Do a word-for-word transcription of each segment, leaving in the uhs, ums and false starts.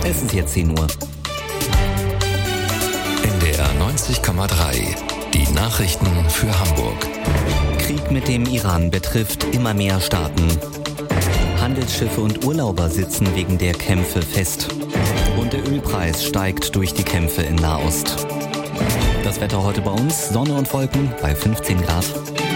Es ist jetzt zehn Uhr. N D R neunzig Komma drei. Die Nachrichten für Hamburg. Krieg mit dem Iran betrifft immer mehr Staaten. Handelsschiffe und Urlauber sitzen wegen der Kämpfe fest. Und der Ölpreis steigt durch die Kämpfe in Nahost. Das Wetter heute bei uns, Sonne und Wolken bei fünfzehn Grad.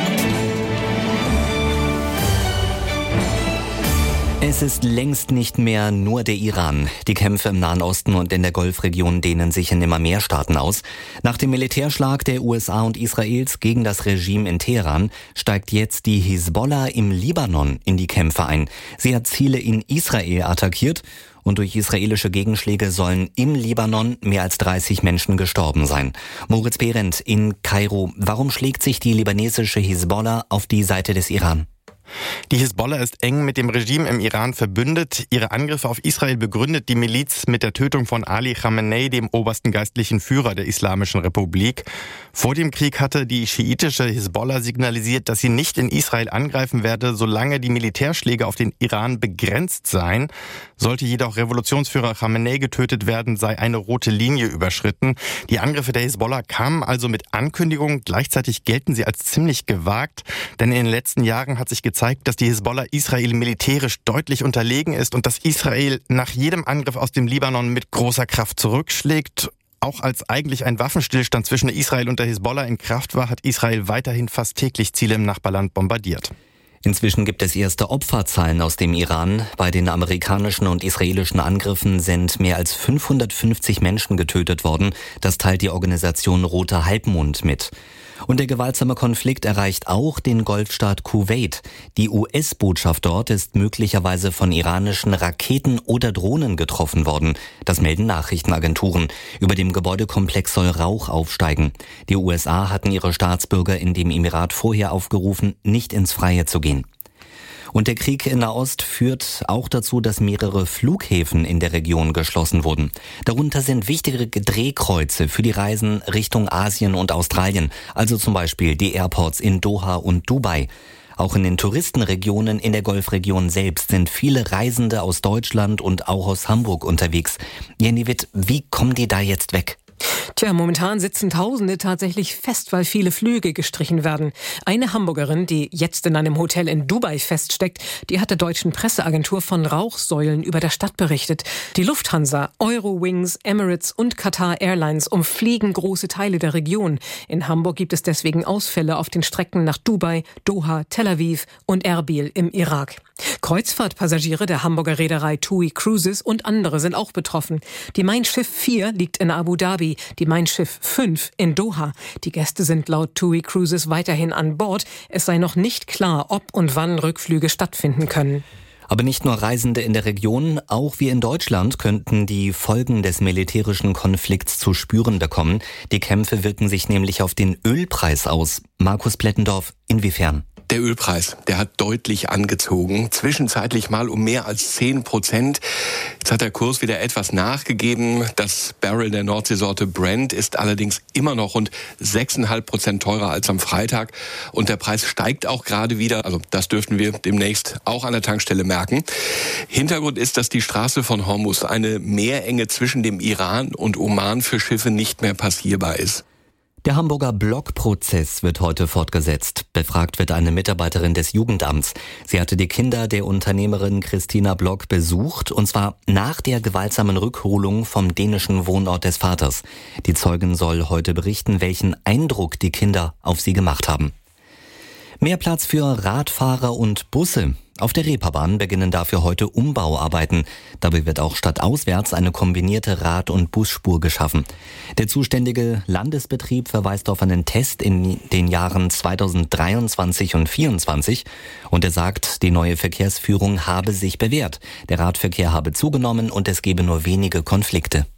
Es ist längst nicht mehr nur der Iran. Die Kämpfe im Nahen Osten und in der Golfregion dehnen sich in immer mehr Staaten aus. Nach dem Militärschlag der U S A und Israels gegen das Regime in Teheran steigt jetzt die Hisbollah im Libanon in die Kämpfe ein. Sie hat Ziele in Israel attackiert und durch israelische Gegenschläge sollen im Libanon mehr als dreißig Menschen gestorben sein. Moritz Behrendt in Kairo. Warum schlägt sich die libanesische Hisbollah auf die Seite des Iran? Die Hisbollah ist eng mit dem Regime im Iran verbündet. Ihre Angriffe auf Israel begründet die Miliz mit der Tötung von Ali Khamenei, dem obersten geistlichen Führer der Islamischen Republik. Vor dem Krieg hatte die schiitische Hisbollah signalisiert, dass sie nicht in Israel angreifen werde, solange die Militärschläge auf den Iran begrenzt seien. Sollte jedoch Revolutionsführer Khamenei getötet werden, sei eine rote Linie überschritten. Die Angriffe der Hisbollah kamen also mit Ankündigung. Gleichzeitig gelten sie als ziemlich gewagt, denn in den letzten Jahren hat sich gezeigt, zeigt, dass die Hisbollah Israel militärisch deutlich unterlegen ist und dass Israel nach jedem Angriff aus dem Libanon mit großer Kraft zurückschlägt. Auch als eigentlich ein Waffenstillstand zwischen Israel und der Hisbollah in Kraft war, hat Israel weiterhin fast täglich Ziele im Nachbarland bombardiert. Inzwischen gibt es erste Opferzahlen aus dem Iran. Bei den amerikanischen und israelischen Angriffen sind mehr als fünfhundertfünfzig Menschen getötet worden. Das teilt die Organisation Roter Halbmond mit. Und der gewaltsame Konflikt erreicht auch den Golfstaat Kuwait. Die U S-Botschaft dort ist möglicherweise von iranischen Raketen oder Drohnen getroffen worden. Das melden Nachrichtenagenturen. Über dem Gebäudekomplex soll Rauch aufsteigen. Die U S A hatten ihre Staatsbürger in dem Emirat vorher aufgerufen, nicht ins Freie zu gehen. Und der Krieg in Nahost führt auch dazu, dass mehrere Flughäfen in der Region geschlossen wurden. Darunter sind wichtige Drehkreuze für die Reisen Richtung Asien und Australien, also zum Beispiel die Airports in Doha und Dubai. Auch in den Touristenregionen in der Golfregion selbst sind viele Reisende aus Deutschland und auch aus Hamburg unterwegs. Jenny Witt, wie kommen die da jetzt weg? Tja, momentan sitzen Tausende tatsächlich fest, weil viele Flüge gestrichen werden. Eine Hamburgerin, die jetzt in einem Hotel in Dubai feststeckt, die hat der deutschen Presseagentur von Rauchsäulen über der Stadt berichtet. Die Lufthansa, Eurowings, Emirates und Qatar Airlines umfliegen große Teile der Region. In Hamburg gibt es deswegen Ausfälle auf den Strecken nach Dubai, Doha, Tel Aviv und Erbil im Irak. Kreuzfahrtpassagiere der Hamburger Reederei TUI Cruises und andere sind auch betroffen. Die Mein Schiff vier liegt in Abu Dhabi, die Mein Schiff fünf in Doha. Die Gäste sind laut TUI Cruises weiterhin an Bord. Es sei noch nicht klar, ob und wann Rückflüge stattfinden können. Aber nicht nur Reisende in der Region, auch wir in Deutschland könnten die Folgen des militärischen Konflikts zu spüren bekommen. Die Kämpfe wirken sich nämlich auf den Ölpreis aus. Markus Plettendorf, inwiefern? Der Ölpreis, der hat deutlich angezogen, zwischenzeitlich mal um mehr als zehn Prozent. Jetzt hat der Kurs wieder etwas nachgegeben. Das Barrel der Nordseesorte Brent ist allerdings immer noch rund sechs Komma fünf Prozent teurer als am Freitag. Und der Preis steigt auch gerade wieder. Also das dürften wir demnächst auch an der Tankstelle merken. Hintergrund ist, dass die Straße von Hormuz, eine Meerenge zwischen dem Iran und Oman, für Schiffe nicht mehr passierbar ist. Der Hamburger Blockprozess wird heute fortgesetzt. Befragt wird eine Mitarbeiterin des Jugendamts. Sie hatte die Kinder der Unternehmerin Christina Block besucht, und zwar nach der gewaltsamen Rückholung vom dänischen Wohnort des Vaters. Die Zeugin soll heute berichten, welchen Eindruck die Kinder auf sie gemacht haben. Mehr Platz für Radfahrer und Busse. Auf der Reeperbahn beginnen dafür heute Umbauarbeiten. Dabei wird auch stadtauswärts eine kombinierte Rad- und Busspur geschaffen. Der zuständige Landesbetrieb verweist auf einen Test in den Jahren zweitausenddreiundzwanzig und vierundzwanzig und er sagt, die neue Verkehrsführung habe sich bewährt. Der Radverkehr habe zugenommen und es gebe nur wenige Konflikte.